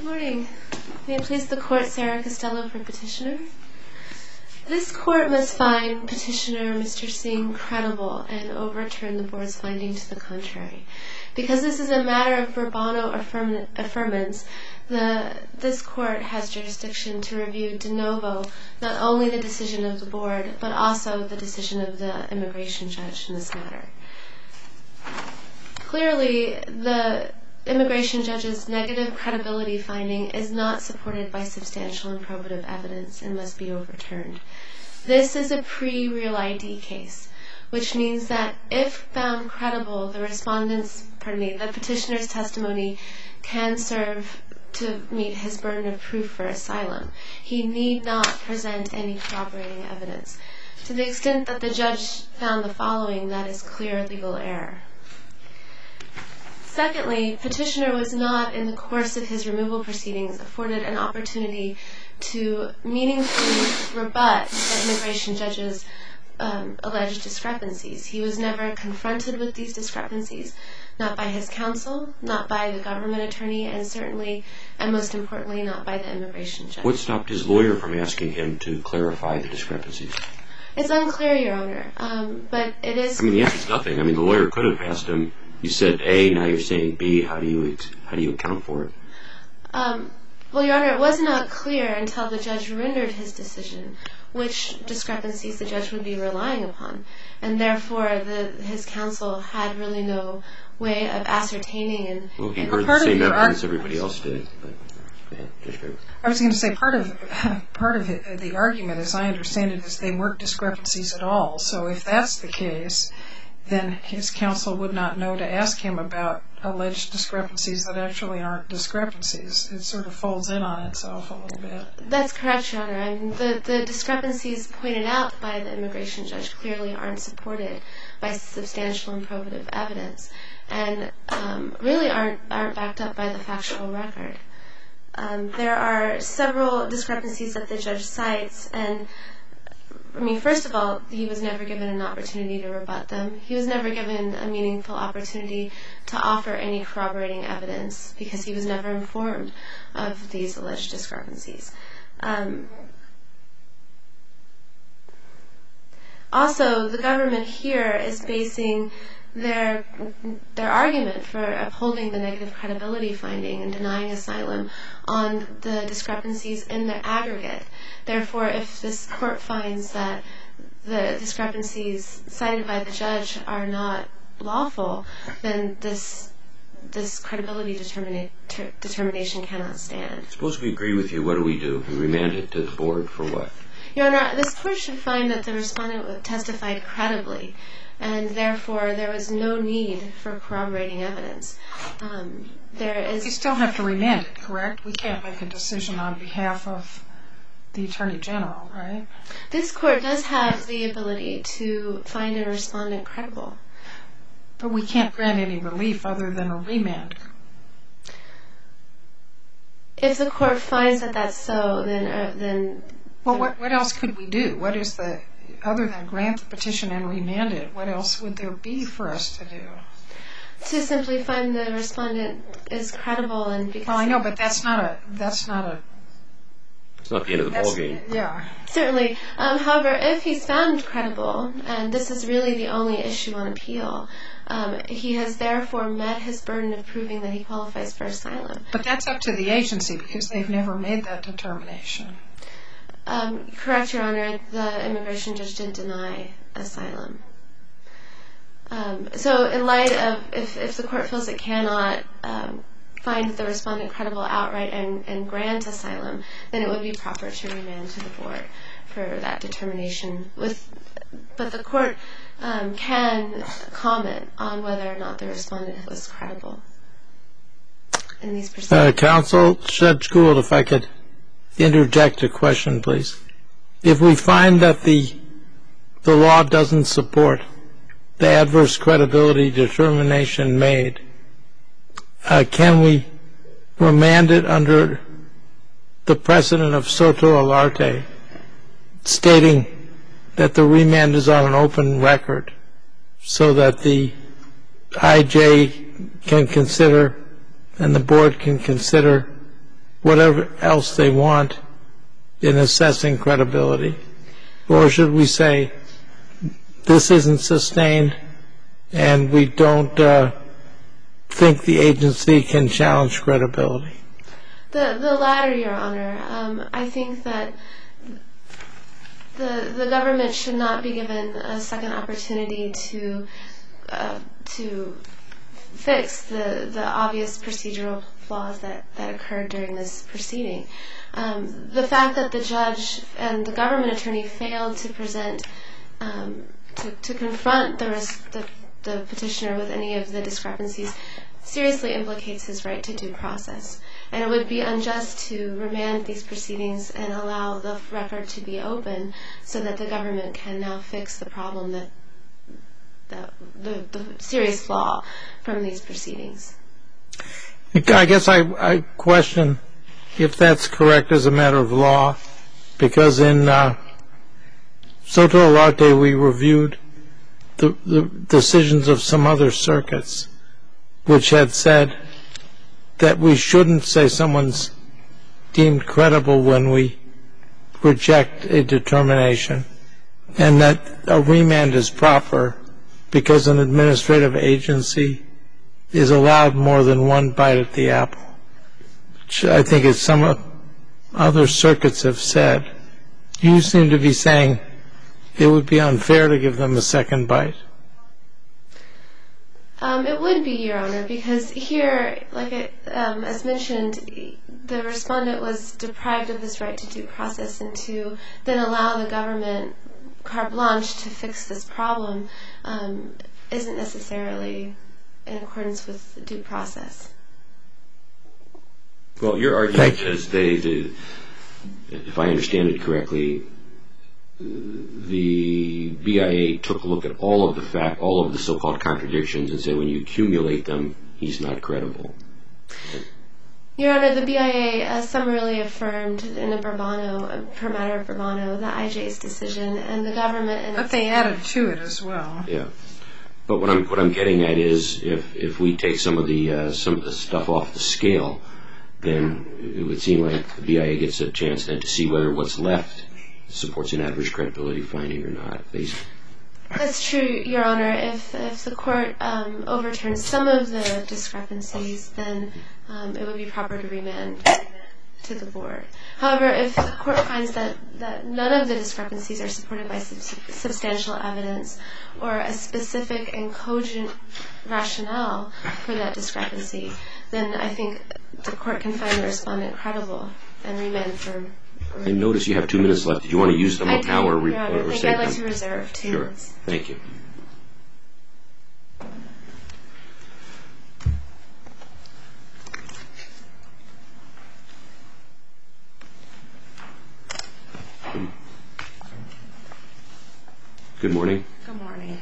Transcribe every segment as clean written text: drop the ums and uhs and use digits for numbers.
Good morning. May it please the Court, Sarah Costello for Petitioner. This Court must find Petitioner Mr. Singh credible and overturn the Board's finding to the contrary. Because this is a matter of pro bono affirmance, this Court has jurisdiction to review de novo not only the decision of the Board, but also the decision of the immigration judge in this matter. Clearly, the immigration judge's negative credibility finding is not supported by substantial and probative evidence and must be overturned. This is a pre-Real ID case, which means that if found credible, the petitioner's testimony can serve to meet his burden of proof for asylum. He need not present any corroborating evidence. To the extent that the judge found the following, that is clear legal error. Secondly, Petitioner was not, in the course of his removal proceedings, afforded an opportunity to meaningfully rebut the immigration judge's alleged discrepancies. He was never confronted with these discrepancies, not by his counsel, not by the government attorney, and certainly, and most importantly, not by the immigration judge. What stopped his lawyer from asking him to clarify the discrepancies? It's unclear, Your Honor, but it is... the answer is nothing. The lawyer could have asked him, you said A, now you're saying B, how do you account for it? Well, Your Honor, it was not clear until the judge rendered his decision which discrepancies the judge would be relying upon, and therefore his counsel had really no way of ascertaining and... Well, he heard the same evidence everybody else did. I was going to say part of the argument, as I understand it, is they weren't discrepancies at all. So if that's the case, then his counsel would not know to ask him about alleged discrepancies that actually aren't discrepancies. It sort of folds in on itself a little bit. That's correct, Your Honor. The discrepancies pointed out by the immigration judge clearly aren't supported by substantial and probative evidence, and really aren't backed up by the factual record. There are several discrepancies that the judge cites, and first of all, he was never given an opportunity to rebut them. He was never given a meaningful opportunity to offer any corroborating evidence because he was never informed of these alleged discrepancies. Also, the government here is basing their argument for upholding the negative credibility finding and denying asylum on the discrepancies in the aggregate. Therefore, if this court finds that the discrepancies cited by the judge are not lawful, then this credibility determination cannot stand. Suppose we agree with you, what do? We remand it to the board for what? Your Honor, this court should find that the respondent testified credibly, and therefore there was no need for corroborating evidence. You still have to remand it, correct? We can't make a decision on behalf of the Attorney General, right? This court does have the ability to find a respondent credible. But we can't grant any relief other than a remand. If the court finds that that's so, then... Well, what else could we do? Other than grant the petition and remand it, what else would there be for us to do? To simply find the respondent is credible and because... Well, I know, but that's not a... It's not the end of the ballgame. Yeah. Certainly. However, if he's found credible, and this is really the only issue on appeal, he has therefore met his burden of proving that he qualifies for asylum. But that's up to the agency because they've never made that determination. Correct, Your Honor. The immigration judge did deny asylum. So in light of, if the court feels it cannot find the respondent credible outright and grant asylum, then it would be proper to remand to the board for that determination. But the court can comment on whether or not the respondent was credible in these proceedings. Counsel, Judge Gould, if I could interject a question, please. If we find that the law doesn't support the adverse credibility determination made, can we remand it under the precedent of Soto Alarte, stating that the remand is on an open record so that the IJ can consider and the board can consider whatever else they want in assessing credibility? Or should we say this isn't sustained and we don't think the agency can challenge credibility? The latter, Your Honor. I think that the government should not be given a second opportunity to fix the obvious procedural flaws that occurred during this proceeding. The fact that the judge and the government attorney failed to present, to confront the petitioner with any of the discrepancies seriously implicates his right to due process. And it would be unjust to remand these proceedings and allow the record to be open so that the government can now fix the problem the serious flaw from these proceedings. I guess I question if that's correct as a matter of law, because in Soto Alarte we reviewed the decisions of some other circuits which had said that we shouldn't say someone's deemed credible when we reject a determination, and that a remand is proper because an administrative agency is allowed more than one bite at the apple, which I think is some other circuits have said. You seem to be saying it would be unfair to give them a second bite. It would be, Your Honor, because here, as mentioned, the respondent was deprived of his right to due process, and to then allow the government carte blanche to fix this problem isn't necessarily in accordance with due process. Well, your argument is if I understand it correctly, the BIA took a look at all of the so-called contradictions and said when you accumulate them, he's not credible. Your Honor, the BIA summarily affirmed in a per matter of Bourbano, the IJ's decision, and the government... But they added to it as well. Yeah. But what I'm getting at is if we take some of the stuff off the scale, then it would seem like the BIA gets a chance then to see whether what's left supports an adverse credibility finding or not. That's true, Your Honor. If the court overturns some of the discrepancies, then it would be proper to remand to the board. However, if the court finds that none of the discrepancies are supported by substantial evidence or a specific and cogent rationale for that discrepancy, then I think the court can find the respondent credible and remand for... I notice you have 2 minutes left. Do you want to use them up now or Your Honor, I think save I'd like them? to reserve 2 minutes. Sure. Thank you. Good morning. Good morning.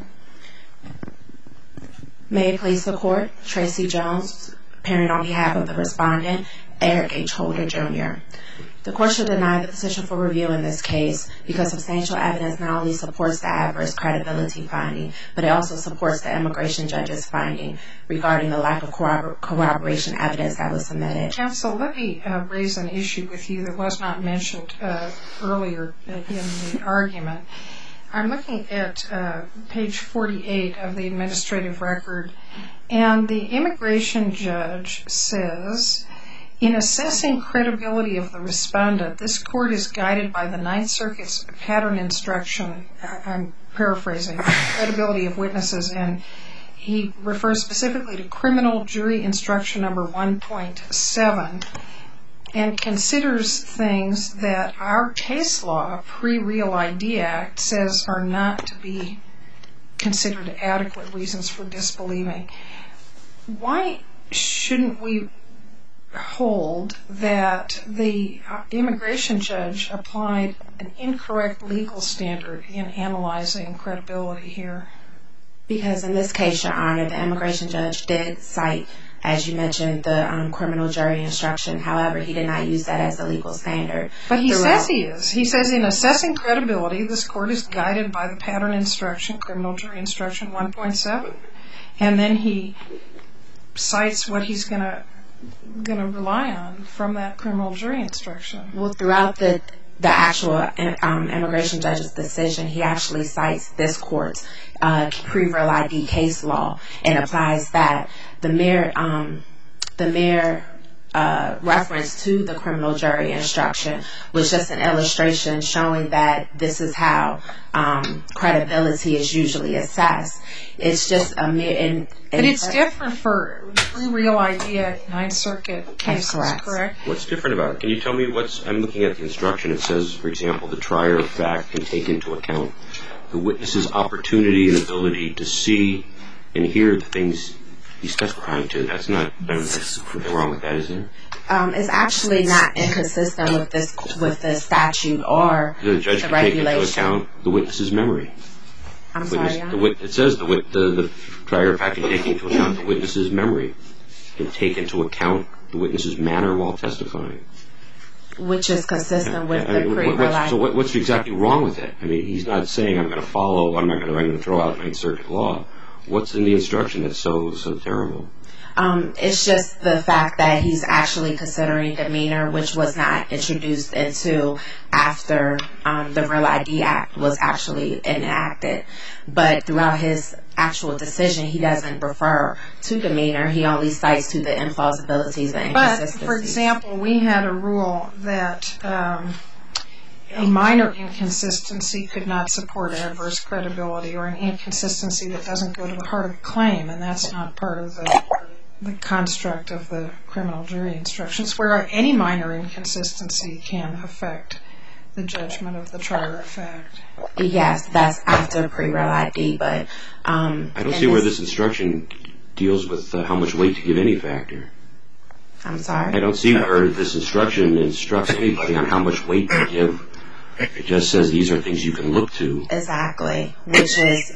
May it please the Court, Tracy Jones, appearing on behalf of the respondent, Eric H. Holder, Jr. The Court should deny the petition for review in this case because substantial evidence not only supports the adverse credibility finding, but it also supports the immigration judge's finding regarding the lack of corroboration evidence that was submitted. Counsel, let me raise an issue with you that was not mentioned earlier in the argument. I'm looking at page 48 of the administrative record, and the immigration judge says, in assessing credibility of the respondent, this court is guided by the Ninth Circuit's pattern instruction, I'm paraphrasing, credibility of witnesses, and he refers specifically to criminal jury instruction number 1.7, and considers things that our case law, pre-Real ID Act, says are not to be considered adequate reasons for disbelieving. Why shouldn't we hold that the immigration judge applied an incorrect legal standard in analyzing credibility here? Because in this case, Your Honor, the immigration judge did cite, as you mentioned, the criminal jury instruction. However, he did not use that as a legal standard. But he says he is. He says in assessing credibility, this court is guided by the pattern instruction, criminal jury instruction 1.7. And then he cites what he's going to going to rely on from that criminal jury instruction? Well, throughout the actual immigration judge's decision, he actually cites this court's pre-real ID case law and applies that. The mere reference to the criminal jury instruction was just an illustration showing that this is how credibility is usually assessed. It's just a mere... But it's different for pre-real ID at Ninth Circuit cases, correct? What's different about it? Can you tell me I'm looking at the instruction. It says, for example, the trier of fact can take into account the witness's opportunity and ability to see and hear the things he's testifying to. There's nothing wrong with that, is there? It's actually not inconsistent with the statute or the regulation. The judge can take into account the witness's memory. I'm sorry, it says the trier of fact can take into account the witness's memory, can take into account the witness's manner while testifying. Which is consistent with the pre-real ID. So what's exactly wrong with it? I mean, he's not saying I'm going to throw out Ninth Circuit law. What's in the instruction that's so terrible? It's just the fact that he's actually considering demeanor, which was not introduced until after the Real ID Act was actually enacted. But throughout his actual decision, he doesn't refer to demeanor. He only cites to the implausibilities and inconsistencies. But, for example, we had a rule that a minor inconsistency could not support adverse credibility, or an inconsistency that doesn't go to the heart of the claim, and that's not part of the construct of the criminal jury instructions, where any minor inconsistency can affect the judgment of the trier of fact. Yes, that's after pre-real ID, but... I don't see where this instruction deals with how much weight to give any factor. I'm sorry? I don't see where this instruction instructs anybody on how much weight to give. It just says these are things you can look to. Exactly, which is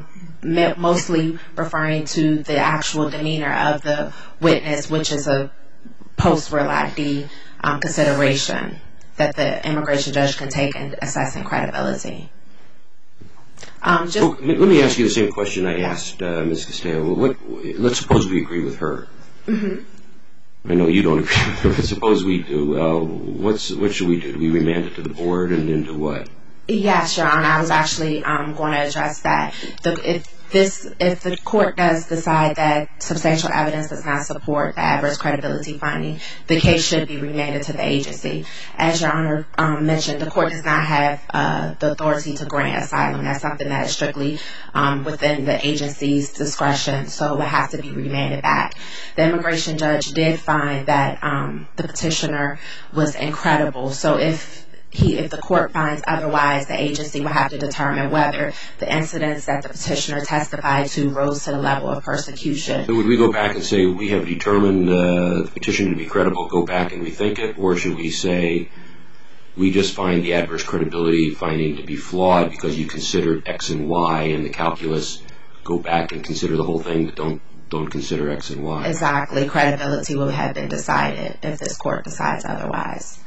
mostly referring to the actual demeanor of the witness, which is a post-real ID consideration that the immigration judge can take in assessing credibility. Let me ask you the same question I asked Ms. Castillo. Let's suppose we agree with her. Mm-hmm. I know you don't agree with her, but suppose we do. What should we do? Do we remand it to the board and then do what? Yes, Your Honor. I was actually going to address that. If the court does decide that substantial evidence does not support the adverse credibility finding, the case should be remanded to the agency. As Your Honor mentioned, the court does not have the authority to grant asylum. That's something that is strictly within the agency's discretion, so it would have to be remanded back. The immigration judge did find that the petitioner was incredible, so if the court finds otherwise, the agency will have to determine whether the incidents that the petitioner testified to rose to the level of persecution. So would we go back and say we have determined the petitioner to be credible, go back and rethink it? Or should we say we just find the adverse credibility finding to be flawed because you considered X and Y in the calculus, go back and consider the whole thing, but don't consider X and Y? Exactly. Credibility will have been decided if this court decides otherwise.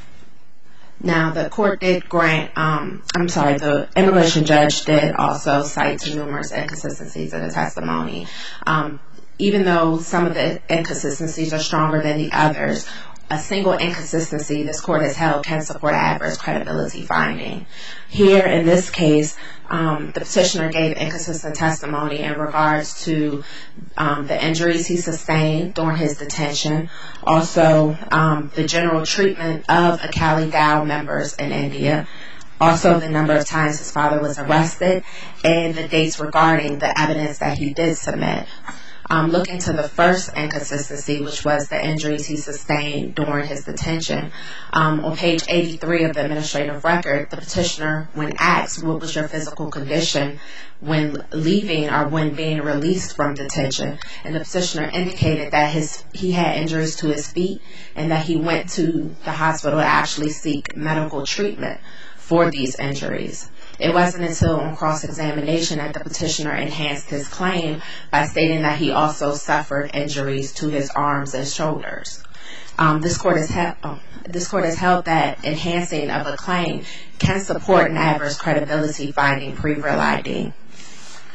Now, the court did grant, the immigration judge did also cite numerous inconsistencies in the testimony. Even though some of the inconsistencies are stronger than the others, a single inconsistency this court has held can support adverse credibility finding. Here, in this case, the petitioner gave inconsistent testimony in regards to the injuries he sustained during his detention, also the general treatment of Akali Dal members in India, also the number of times his father was arrested, and the dates regarding the evidence that he did submit. Looking to the first inconsistency, which was the injuries he sustained during his detention, on page 83 of the administrative record, the petitioner, when asked what was your physical condition when leaving or when being released from detention, and the petitioner indicated that he had injuries to his feet and that he went to the hospital to actually seek medical treatment for these injuries. It wasn't until on cross-examination that the petitioner enhanced his claim by stating that he also suffered injuries to his arms and shoulders. This court has held that enhancing of a claim can support an adverse credibility finding pre-real ID.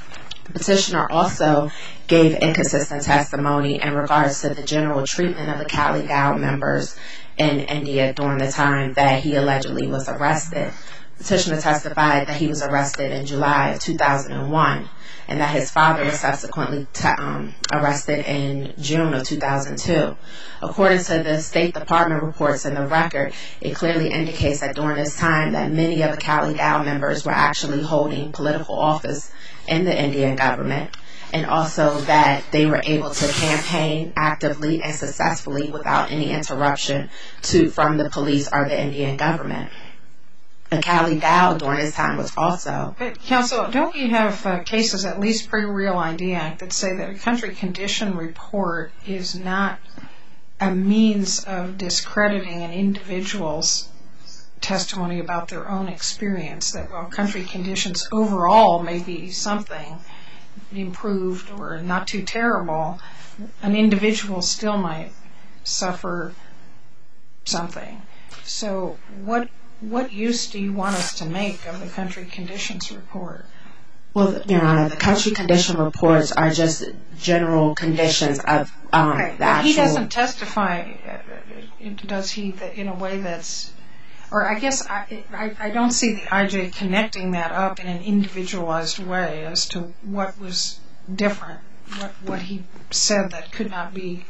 The petitioner also gave inconsistent testimony in regards to the general treatment of the Cali Dow members in India during the time that he allegedly was arrested. The petitioner testified that he was arrested in July of 2001 and that his father was subsequently arrested in June of 2002. According to the State Department reports in the record, it clearly indicates that during this time that many of the Cali Dow members were actually holding political office in the Indian government, and also that they were able to campaign actively and successfully without any interruption from the police or the Indian government. The Cali Dow during this time was also... Counsel, don't we have cases, at least pre-Real ID Act, that say that a country condition report is not a means of discrediting an individual's testimony about their own experience, that while country conditions overall may be something improved or not too terrible, an individual still might suffer something. So what use do you want us to make of the country conditions report? Well, Your Honor, the country condition reports are just general conditions of the actual... He doesn't testify, does he, in a way that's... Or I guess I don't see the IJ connecting that up in an individualized way as to what was different, what he said that could not be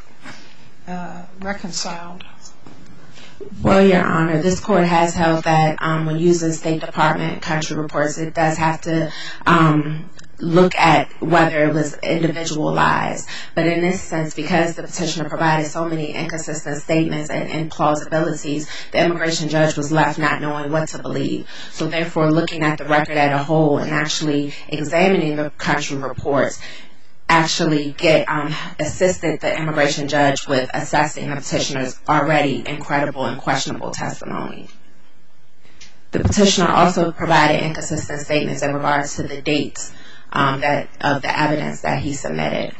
reconciled. Well, Your Honor, this court has held that when using State Department country reports, it does have to look at whether it was individualized. But in this sense, because the petitioner provided so many inconsistent statements and plausibilities, the immigration judge was left not knowing what to believe. So therefore, looking at the record as a whole and actually examining the country reports, actually assisted the immigration judge with assessing the petitioner's already incredible and questionable testimony. The petitioner also provided inconsistent statements in regards to the dates of the evidence that he submitted.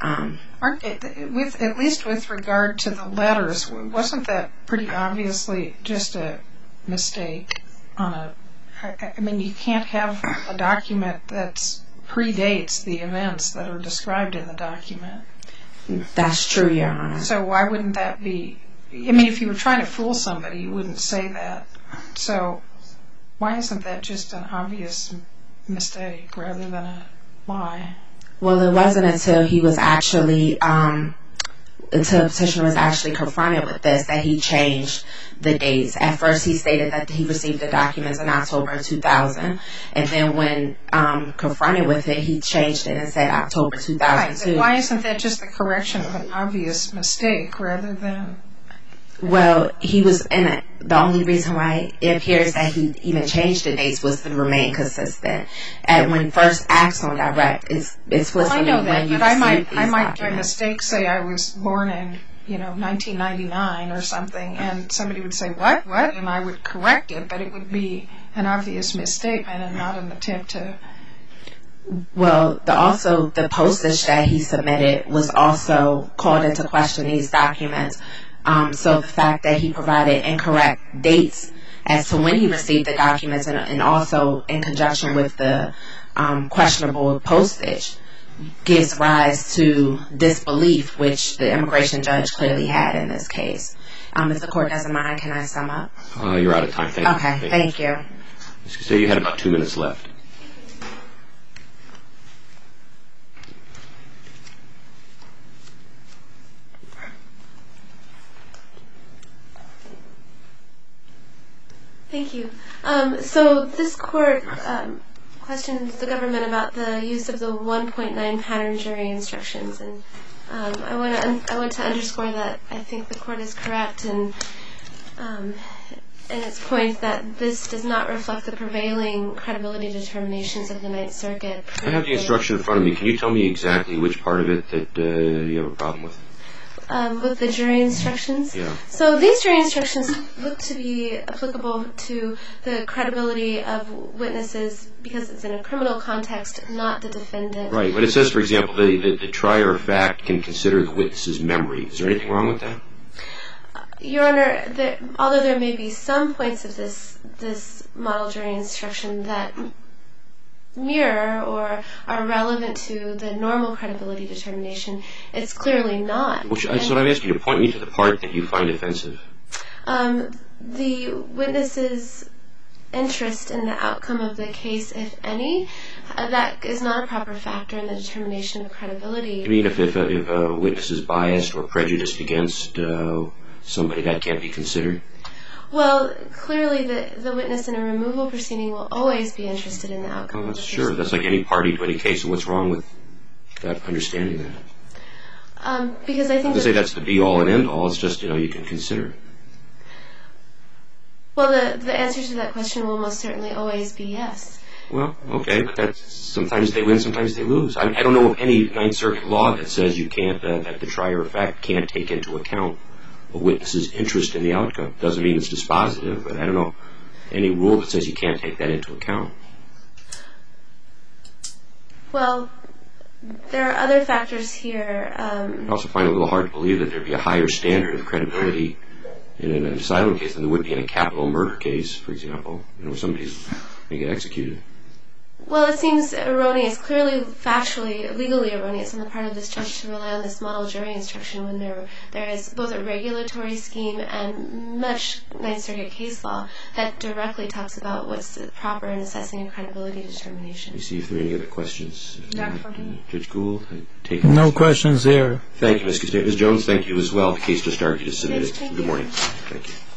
At least with regard to the letters, wasn't that pretty obviously just a mistake? I mean, you can't have a document that predates the events that are described in the document. That's true, Your Honor. So why wouldn't that be... I mean, if you were trying to fool somebody, you wouldn't say that. So why isn't that just an obvious mistake rather than a lie? Well, it wasn't until he was actually... until the petitioner was actually confronted with this that he changed the dates. At first he stated that he received the documents in October 2000, and then when confronted with it, he changed it and said October 2002. Right. Why isn't that just the correction of an obvious mistake rather than... Well, he was in it. The only reason why it appears that he even changed the dates was to remain consistent. And when first asked on direct, it's explicitly well, I know that, when you but I might by documents. mistake say I was born in 1999 or something, and somebody would say what, and I would correct it, but it would be an obvious misstatement and not an attempt to... Well, also the postage that he submitted was also called into question these documents. So the fact that he provided incorrect dates as to when he received the documents and also in conjunction with the questionable postage gives rise to disbelief, which the immigration judge clearly had in this case. If the court doesn't mind, can I sum up? You're out of time. Thank you. Okay, thank you. So you had about 2 minutes left. Thank you. So this court questions the government about the use of the 1.9 pattern jury instructions, and I want to underscore that I think the court is correct in its point that this does not reflect the prevailing credibility determinations of the Ninth Circuit. I have the instruction in front of me. Can you tell me exactly which part of it that you have a problem with? With the jury instructions? Yeah. So these jury instructions look to be applicable to the credibility of witnesses because it's in a criminal context, not the defendant. Right, but it says, for example, the trier of fact can consider the witness's memory. Is there anything wrong with that? Your Honor, although there may be some points of this model jury instruction that mirror or are relevant to the normal credibility determination. It's clearly not. So I'm asking you to point me to the part that you find offensive. The witness's interest in the outcome of the case, if any, that is not a proper factor in the determination of credibility. You mean if a witness is biased or prejudiced against somebody, that can't be considered? Well, clearly the witness in a removal proceeding will always be interested in the outcome of the case. Sure, that's like any party to any case. So what's wrong with that understanding that? Because I think say that's the be-all and end-all. It's just, you can consider it. Well, the answer to that question will most certainly always be yes. Well, okay, but sometimes they win, sometimes they lose. I don't know of any Ninth Circuit law that says you can't, that the trier of fact can't take into account a witness's interest in the outcome. Doesn't mean it's dispositive, but I don't know any rule that says you can't take that into account. Well, there are other factors here. I also find it a little hard to believe that there'd be a higher standard of credibility in an asylum case than there would be in a capital murder case, for example, where somebody's going to get executed. Well, it seems erroneous, clearly factually, legally erroneous on the part of this judge to rely on this model jury instruction when there is both a regulatory scheme and much Ninth Circuit case law that directly talks about what's proper in assessing a credibility determination. Let me see if there are any other questions. Judge Gould, no questions here. Thank you, Ms. Costanza. Ms. Jones, thank you as well. The case just argued is submitted. Yes, Good morning. Thank you.